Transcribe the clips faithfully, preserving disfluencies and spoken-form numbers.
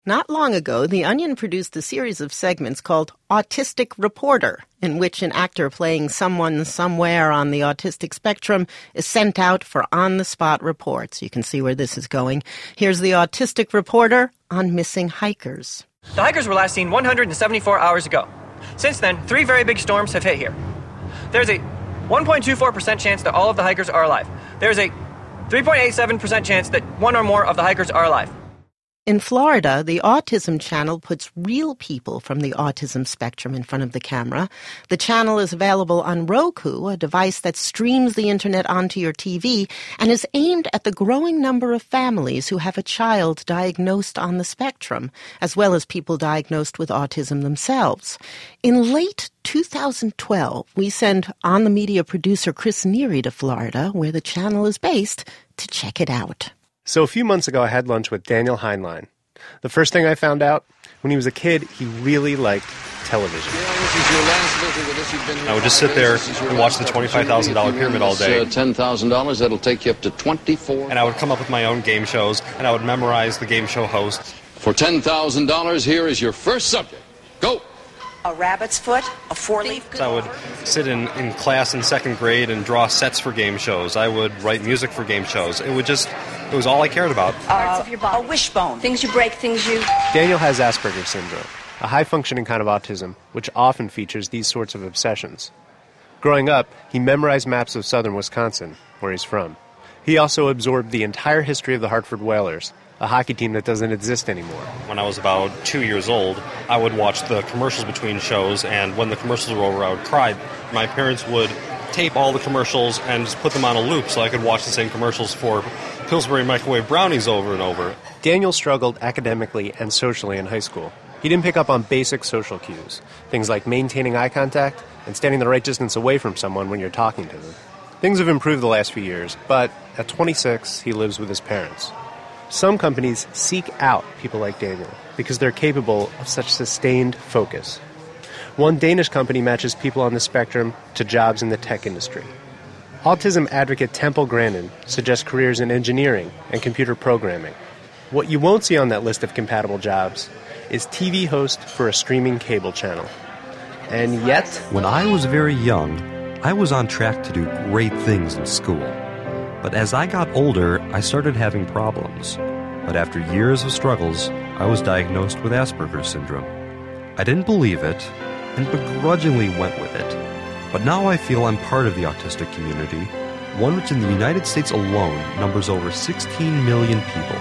Not long ago, The Onion produced a series of segments called Autistic Reporter, in which an actor playing someone somewhere on the autistic spectrum is sent out for on-the-spot reports. You can see where this is going. Here's the Autistic Reporter on missing hikers. The hikers were last seen one hundred seventy-four hours ago. Since then, three very big storms have hit here. There's a one point two four percent chance that all of the hikers are alive. There's a three point eight seven percent chance that one or more of the hikers are alive. In Florida, the Autism Channel puts real people from the autism spectrum in front of the camera. The channel is available on Roku, a device that streams the internet onto your T V, and is aimed at the growing number of families who have a child diagnosed on the spectrum, as well as people diagnosed with autism themselves. In late two thousand twelve, we sent On the Media producer Chris Neary to Florida, where the channel is based, to check it out. So a few months ago, I had lunch with Daniel Heinlein. The first thing I found out, when he was a kid, he really liked television. I would just sit there and watch the twenty-five thousand dollars pyramid all day. Uh, ten thousand dollars, that'll take you up to twenty-four. And I would come up with my own game shows, and I would memorize the game show hosts. For ten thousand dollars, here is your first subject. Go! A rabbit's foot, a four-leaf. So I would sit in, in class in second grade and draw sets for game shows. I would write music for game shows. It would just, it was all I cared about. Parts of your body. A wishbone. Things you break, things you... Daniel has Asperger's syndrome, a high-functioning kind of autism, which often features these sorts of obsessions. Growing up, he memorized maps of southern Wisconsin, where he's from. He also absorbed the entire history of the Hartford Whalers, a hockey team that doesn't exist anymore. When I was about two years old, I would watch the commercials between shows, and when the commercials were over, I would cry. My parents would tape all the commercials and just put them on a loop so I could watch the same commercials for Pillsbury microwave brownies over and over. Daniel struggled academically and socially in high school. He didn't pick up on basic social cues, things like maintaining eye contact and standing the right distance away from someone when you're talking to them. Things have improved the last few years, but at twenty-six, he lives with his parents. Some companies seek out people like Daniel because they're capable of such sustained focus. One Danish company matches people on the spectrum to jobs in the tech industry. Autism advocate Temple Grandin suggests careers in engineering and computer programming. What you won't see on that list of compatible jobs is T V host for a streaming cable channel. And yet... When I was very young, I was on track to do great things in school. But as I got older, I started having problems. But after years of struggles, I was diagnosed with Asperger's syndrome. I didn't believe it, and begrudgingly went with it. But now I feel I'm part of the autistic community, one which in the United States alone numbers over sixteen million people.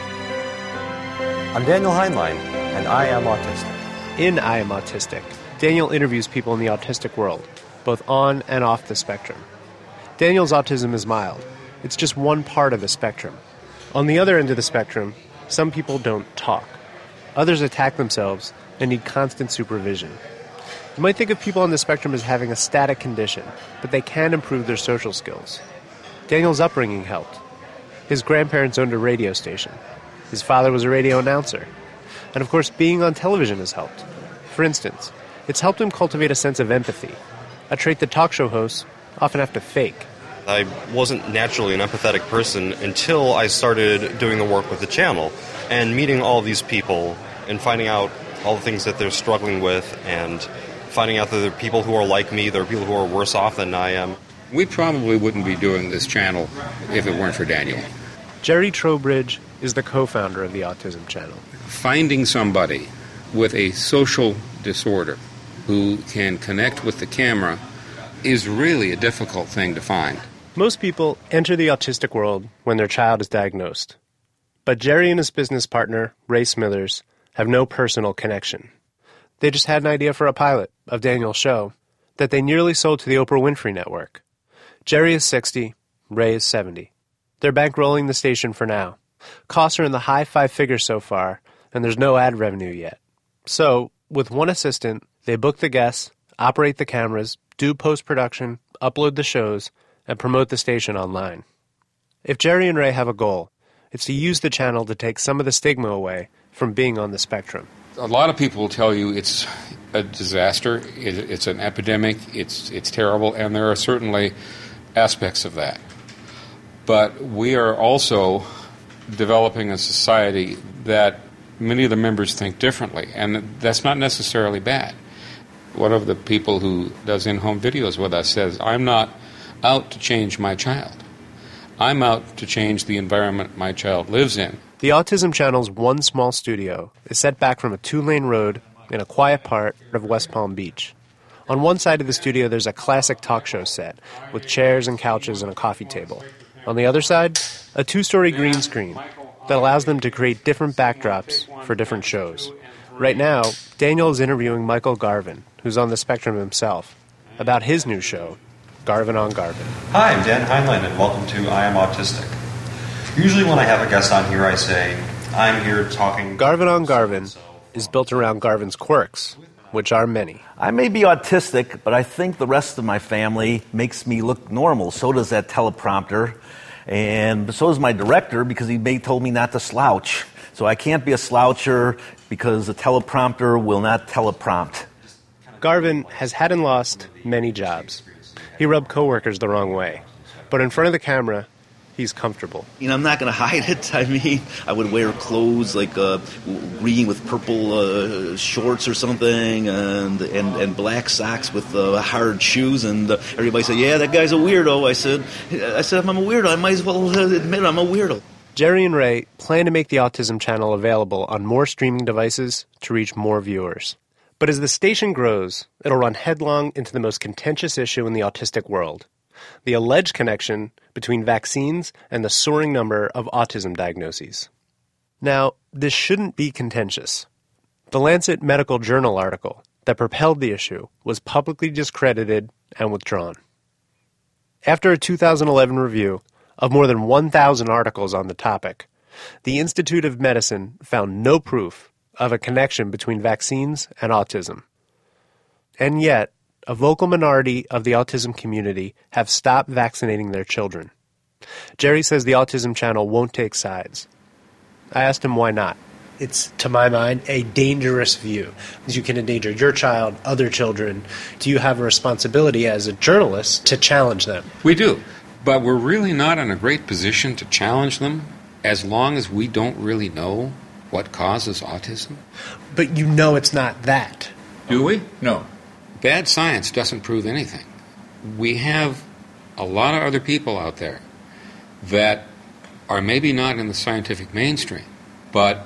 I'm Daniel Heinlein, and I am autistic. In I Am Autistic, Daniel interviews people in the autistic world, both on and off the spectrum. Daniel's autism is mild. It's just one part of the spectrum. On the other end of the spectrum, some people don't talk. Others attack themselves and need constant supervision. You might think of people on the spectrum as having a static condition, but they can improve their social skills. Daniel's upbringing helped. His grandparents owned a radio station. His father was a radio announcer. And of course, being on television has helped. For instance, it's helped him cultivate a sense of empathy, a trait that talk show hosts often have to fake. I wasn't naturally an empathetic person until I started doing the work with the channel and meeting all these people and finding out all the things that they're struggling with and finding out that there are people who are like me, there are people who are worse off than I am. We probably wouldn't be doing this channel if it weren't for Daniel. Jerry Trowbridge is the co-founder of the Autism Channel. Finding somebody with a social disorder who can connect with the camera is really a difficult thing to find. Most people enter the autistic world when their child is diagnosed. But Jerry and his business partner, Ray Smithers, have no personal connection. They just had an idea for a pilot of Daniel's show that they nearly sold to the Oprah Winfrey Network. Jerry is sixty, Ray is seventy. They're bankrolling the station for now. Costs are in the high five figures so far, and there's no ad revenue yet. So, with one assistant, they book the guests, operate the cameras, do post-production, upload the shows, and promote the station online. If Jerry and Ray have a goal, it's to use the channel to take some of the stigma away from being on the spectrum. A lot of people will tell you it's a disaster, it's an epidemic, it's it's terrible, and there are certainly aspects of that. But we are also developing a society that many of the members think differently, and that's not necessarily bad. One of the people who does in-home videos with us says, I'm not out to change my child. I'm out to change the environment my child lives in. The Autism Channel's one small studio is set back from a two-lane road in a quiet part of West Palm Beach. On one side of the studio, there's a classic talk show set with chairs and couches and a coffee table. On the other side, a two-story green screen that allows them to create different backdrops for different shows. Right now, Daniel is interviewing Michael Garvin, who's on the spectrum himself, about his new show, Garvin on Garvin. Hi, I'm Dan Heinlein, and welcome to I Am Autistic. Usually when I have a guest on here, I say, I'm here talking... Garvin on Garvin is built around Garvin's quirks, which are many. I may be autistic, but I think the rest of my family makes me look normal. So does that teleprompter. And so does my director, because he may told me not to slouch. So I can't be a sloucher because the teleprompter will not teleprompt. Garvin has had and lost many jobs. He rubbed coworkers the wrong way. But in front of the camera, he's comfortable. You know, I'm not going to hide it. I mean, I would wear clothes like uh, green with purple uh, shorts or something, and and, and black socks with uh, hard shoes. And uh, everybody said, "Yeah, that guy's a weirdo." I said, "I said if I'm a weirdo, I might as well admit I'm a weirdo." Jerry and Ray plan to make the Autism Channel available on more streaming devices to reach more viewers. But as the station grows, it'll run headlong into the most contentious issue in the autistic world: the alleged connection between vaccines and the soaring number of autism diagnoses. Now, this shouldn't be contentious. The Lancet Medical Journal article that propelled the issue was publicly discredited and withdrawn. After a two thousand eleven review of more than one thousand articles on the topic, the Institute of Medicine found no proof of a connection between vaccines and autism. And yet, a vocal minority of the autism community have stopped vaccinating their children. Jerry says the Autism Channel won't take sides. I asked him why not. It's, to my mind, a dangerous view. You can endanger your child, other children. Do you have a responsibility as a journalist to challenge them? We do, but we're really not in a great position to challenge them as long as we don't really know what causes autism. But you know it's not that. Do we? No. Bad science doesn't prove anything. We have a lot of other people out there that are maybe not in the scientific mainstream, but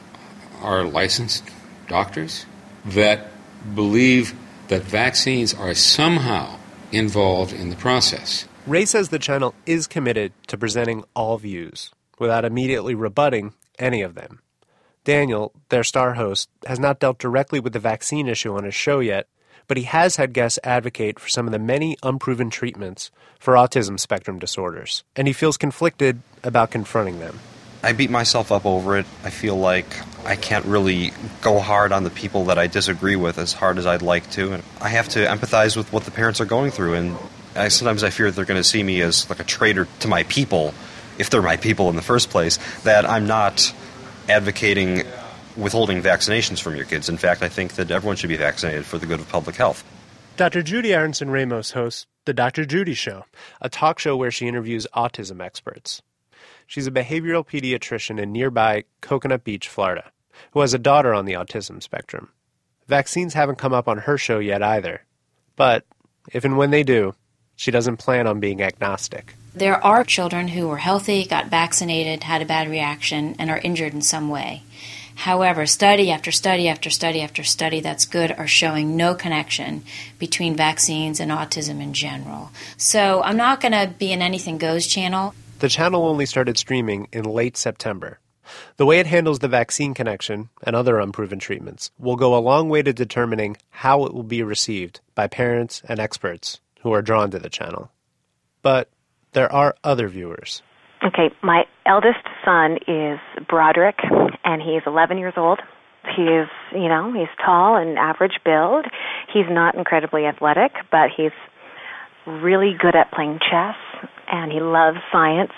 are licensed doctors that believe that vaccines are somehow involved in the process. Ray says the channel is committed to presenting all views without immediately rebutting any of them. Daniel, their star host, has not dealt directly with the vaccine issue on his show yet, but he has had guests advocate for some of the many unproven treatments for autism spectrum disorders, and he feels conflicted about confronting them. I beat myself up over it. I feel like I can't really go hard on the people that I disagree with as hard as I'd like to, and I have to empathize with what the parents are going through, and I, sometimes I fear they're going to see me as like a traitor to my people, if they're my people in the first place, that I'm not advocating withholding vaccinations from your kids. In fact, I think that everyone should be vaccinated for the good of public health. Doctor Judy Aronson Ramos hosts The Doctor Judy Show, a talk show where she interviews autism experts. She's a behavioral pediatrician in nearby Coconut Beach, Florida, who has a daughter on the autism spectrum. Vaccines haven't come up on her show yet either, but if and when they do, she doesn't plan on being agnostic. There are children who were healthy, got vaccinated, had a bad reaction, and are injured in some way. However, study after study after study after study that's good are showing no connection between vaccines and autism in general. So I'm not going to be an Anything Goes channel. The channel only started streaming in late September. The way it handles the vaccine connection and other unproven treatments will go a long way to determining how it will be received by parents and experts who are drawn to the channel. But there are other viewers. Okay, my eldest son is Broderick, and he's eleven years old. He is, you know, he's tall and average build. He's not incredibly athletic, but he's really good at playing chess, and he loves science.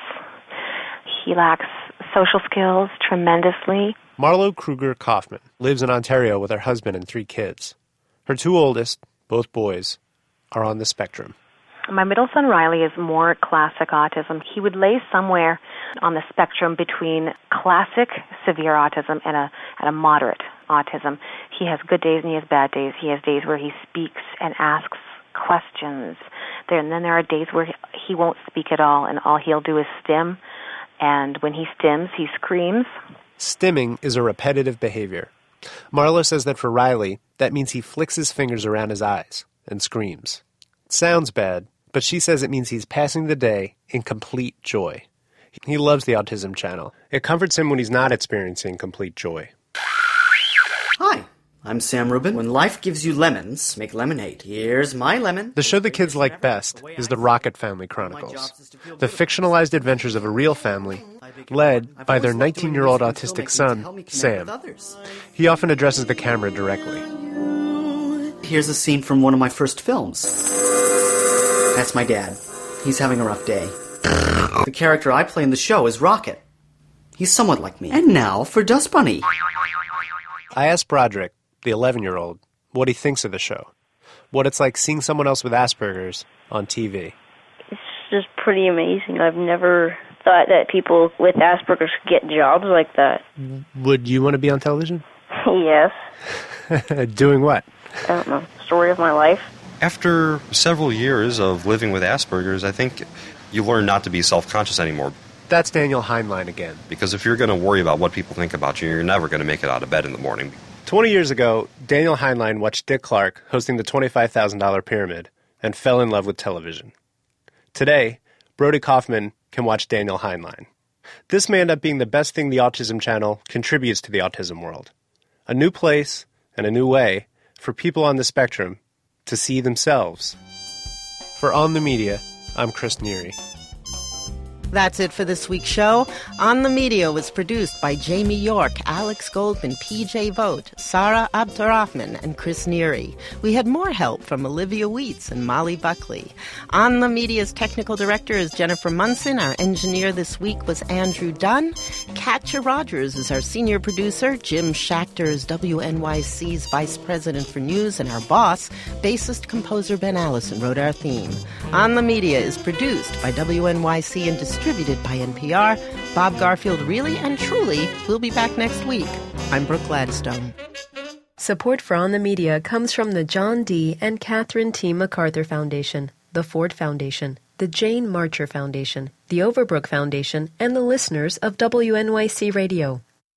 He lacks social skills tremendously. Marlo Kruger Kaufman lives in Ontario with her husband and three kids. Her two oldest, both boys, are on the spectrum. My middle son, Riley, is more classic autism. He would lay somewhere on the spectrum between classic severe autism and a and a moderate autism. He has good days and he has bad days. He has days where he speaks and asks questions. There, and then there are days where he won't speak at all, and all he'll do is stim. And when he stims, he screams. Stimming is a repetitive behavior. Marlo says that for Riley, that means he flicks his fingers around his eyes and screams. It sounds bad, but she says it means he's passing the day in complete joy. He loves the Autism Channel. It comforts him when he's not experiencing complete joy. Hi, I'm Sam Rubin. When life gives you lemons, make lemonade. Here's my lemon. The show the kids like best is the Rocket Family Chronicles, the fictionalized adventures of a real family led by their nineteen-year-old autistic son, Sam. He often addresses the camera directly. Here's a scene from one of my first films. That's my dad. He's having a rough day. The character I play in the show is Rocket. He's somewhat like me. And now for Dust Bunny. I asked Broderick, the eleven-year-old, what he thinks of the show, what it's like seeing someone else with Asperger's on T V. It's just pretty amazing. I've never thought that people with Asperger's could get jobs like that. Would you want to be on television? Yes. Doing what? I don't know. Story of my life. After several years of living with Asperger's, I think you learn not to be self-conscious anymore. That's Daniel Heinlein again. Because if you're going to worry about what people think about you, you're never going to make it out of bed in the morning. Twenty years ago, Daniel Heinlein watched Dick Clark hosting the twenty-five thousand dollars Pyramid and fell in love with television. Today, Brody Kaufman can watch Daniel Heinlein. This may end up being the best thing the Autism Channel contributes to the autism world. A new place and a new way for people on the spectrum to see themselves. For On the Media, I'm Chris Neary. That's it for this week's show. On the Media was produced by Jamie York, Alex Goldman, P J Vogt, Sarah Abdurrahman, and Chris Neary. We had more help from Olivia Weitz and Molly Buckley. On the Media's technical director is Jennifer Munson. Our engineer this week was Andrew Dunn. Katja Rogers is our senior producer. Jim Schachter is W N Y C's vice president for news. And our boss, bassist composer Ben Allison, wrote our theme. On the Media is produced by W N Y C and distributed Distributed by N P R. Bob Garfield really and truly will be back next week. I'm Brooke Gladstone. Support for On the Media comes from the John D. and Catherine T. MacArthur Foundation, the Ford Foundation, the Jane Marcher Foundation, the Overbrook Foundation, and the listeners of W N Y C Radio.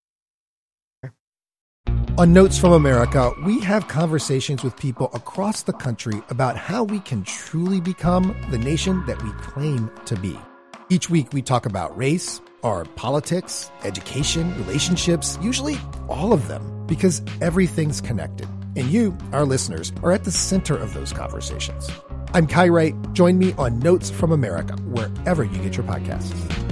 On Notes from America, we have conversations with people across the country about how we can truly become the nation that we claim to be. Each week we talk about race, our politics, education, relationships, usually all of them, because everything's connected. And you, our listeners, are at the center of those conversations. I'm Kai Wright. Join me on Notes from America, wherever you get your podcasts.